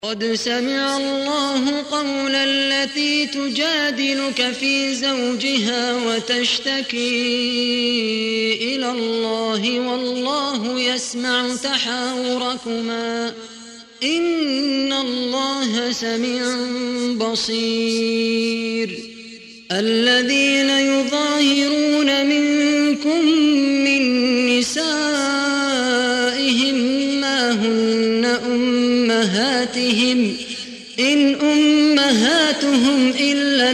قد سمع الله قول التي تجادلك في زوجها وتشتكي إلى الله والله يسمع تحاوركما إن الله سميع بصير. الذين يظاهرون منكم من نسائهم ما هن أمهاتهم إن أمهاتهم إلا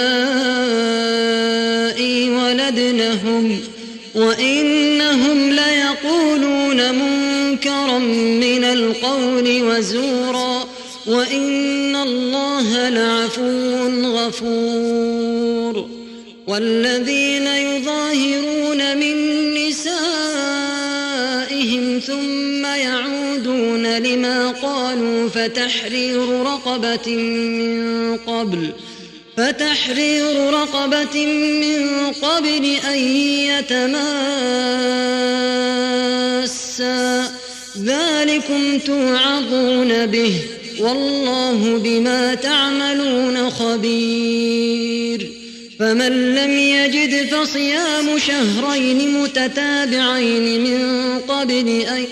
اللائي ولدنهم وإنهم ليقولون منكرا من القول وزورا وإن الله لعفو غفور. والذين يظاهرون من نسائهم ثم يعودون لما قالوا فتحرير رقبة من قبل أن يتماسا ذلكم توعظون به والله بما تعملون خبير. فمن لم يجد فصيام شهرين متتابعين من قبل أن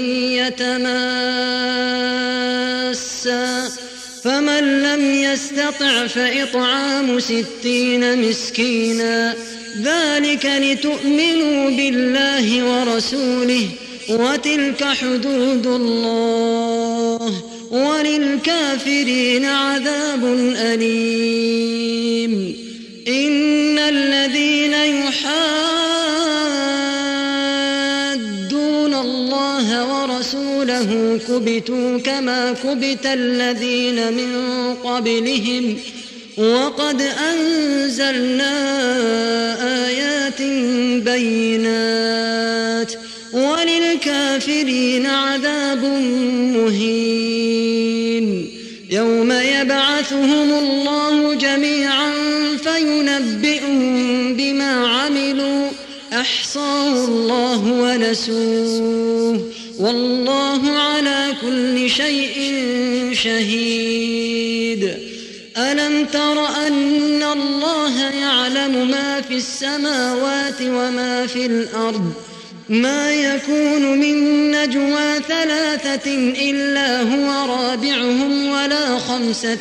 يتماسا فمن لم يستطع فإطعام 60 مسكينا ذلك لتؤمنوا بالله ورسوله وتلك حدود الله وللكافرين عذاب أليم. إن الذين يحادون الله ورسوله كبتوا كما كبت الذين من قبلهم وقد أنزلنا آيات بينات وللكافرين عذاب مهين. يوم يبعثهم الله جميعا فينبئهم بما عملوا أحصاه الله ونسوه والله على كل شيء شهيد. ألم تر أن الله يعلم ما في السماوات وما في الأرض ما يكون من نجوى 3 إلا هو رابعهم ولا 5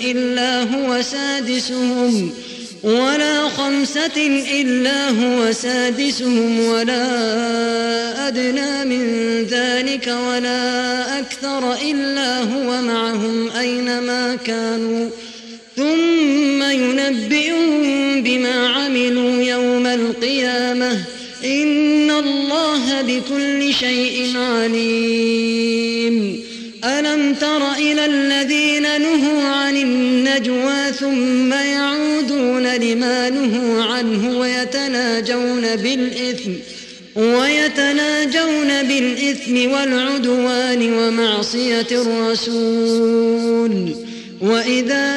إلا هو سادسهم ولا أدنى من ذلك ولا أكثر إلا هو معهم أينما كانوا ثم ينبئهم بما عملوا يوم القيامة إن الله بكل شيء عليم. ألم تر إلى الذين نهوا عن النجوى ثم يعودون لما نهوا عنه ويتناجون بالإثم والعدوان ومعصية الرسول وإذا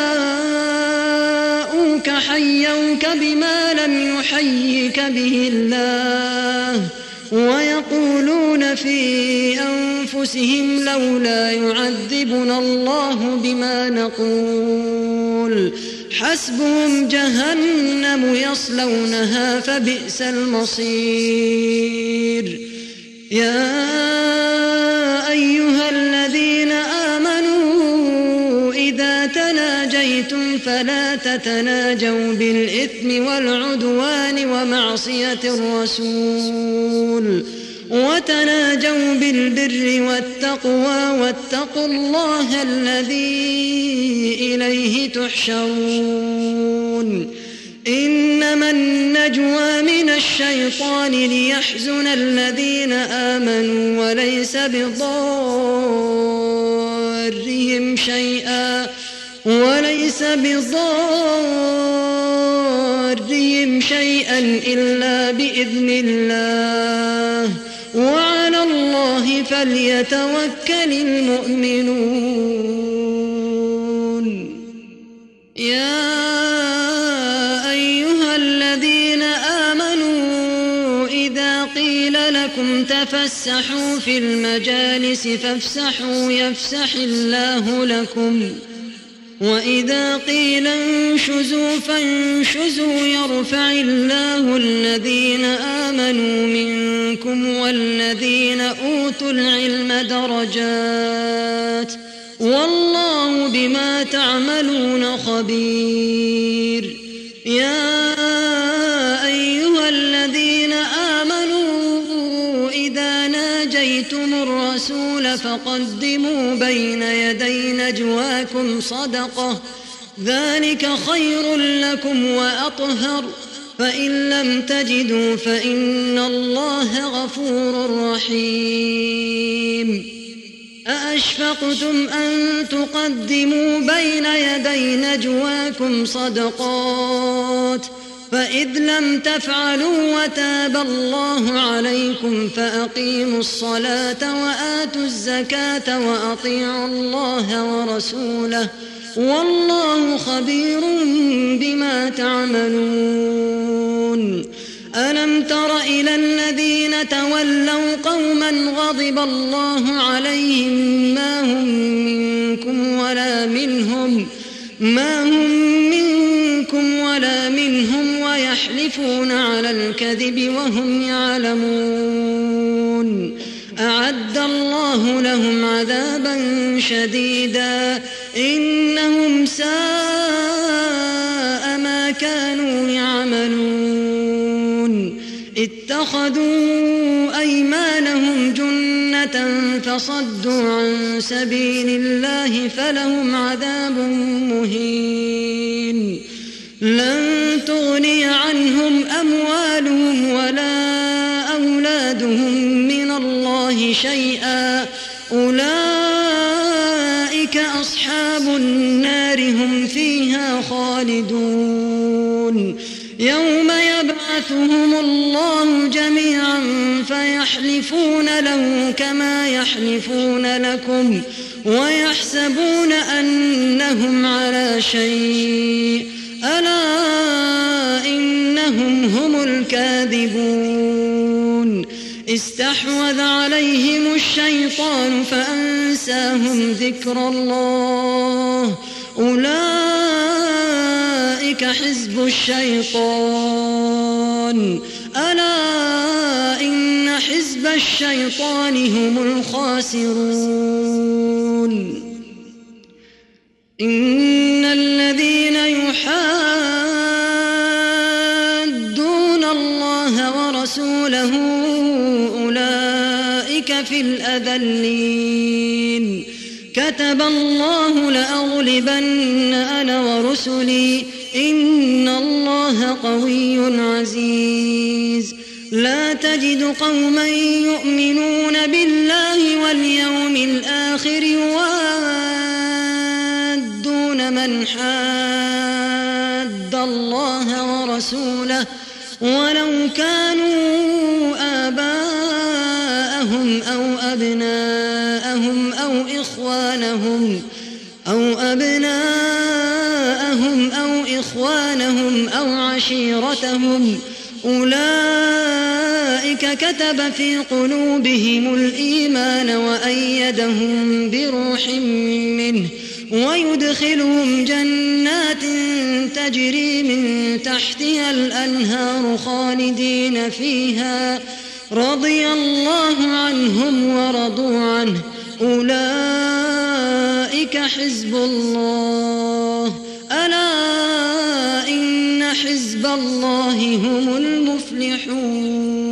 جاءوك حيوك بما لم يحيك به الله ويقولون في أنفسهم لولا يعذبنا الله بما نقول حسبهم جهنم يصلونها فبئس المصير. يا أيها الذين آمنوا إذا تناجيتم فلا تتناجوا بالإثم والعدوان ومعصية الرسول وتناجوا بالبر والتقوى واتقوا الله الذي إليه تحشرون. إنما النجوى من الشيطان ليحزن الذين آمنوا وليس بضارهم شيئا إلا بإذن الله وعلى الله فليتوكل المؤمنون. يا أيها الذين آمنوا إذا قيل لكم تفسحوا في المجالس فافسحوا يفسح الله لكم وإذا قيل انشزوا فانشزوا يرفع الله الذين آمنوا منكم والذين أوتوا العلم درجات والله بما تعملون خبير. يا أيها الذين آمنوا إذا ناجيتم الرسول فقدموا بين يدي نجواكم صدقة ذلك خير لكم وأطهر فإن لم تجدوا فإن الله غفور رحيم. أأشفقتم أن تقدموا بين يدي نجواكم صدقات فإذ لم تفعلوا وتاب الله عليكم فأقيموا الصلاة وآتوا الزكاة وأطيعوا الله ورسوله والله خبير بما تعملون. ألم تر إلى الذين تولوا قوما غضب الله عليهم ما هم منكم ولا منهم ويحلفون على الكذب وهم يعلمون. أعد الله لهم عذابا شديدا إنهم ساء ما كانوا يعملون. اتخذوا أيمانهم جنة فصدوا عن سبيل الله فلهم عذاب مهين. لن تغني عنهم أموالهم ولا أولادهم من الله شيئا أولئك أصحاب النار هم فيها خالدون. يوم يبعثهم الله جميعا فيحلفون له كما يحلفون لكم ويحسبون أنهم على شيء ألا إنهم هم الكاذبون. استحوذ عليهم الشيطان فأنساهم ذكر الله أولئك حزب الشيطان ألا إن حزب الشيطان هم الخاسرون. إن الذين يحادون الله ورسوله أولئك في الأذلين. كتب الله لأغلبن أنا ورسلي إن الله قوي عزيز. لا تجد قوما يؤمنون بالله واليوم الآخر يوادون من حاد الله ورسوله ولو كانوا آباءهم أو أبناءهم أو إخوانهم أو عشيرتهم أولئك كتب في قلوبهم الإيمان وأيدهم بروح منه ويدخلهم جنات تجري من تحتها الأنهار خالدين فيها رضي الله عنهم ورضوا عنه أولئك حزب الله ألا إن حزب الله هم المفلحون.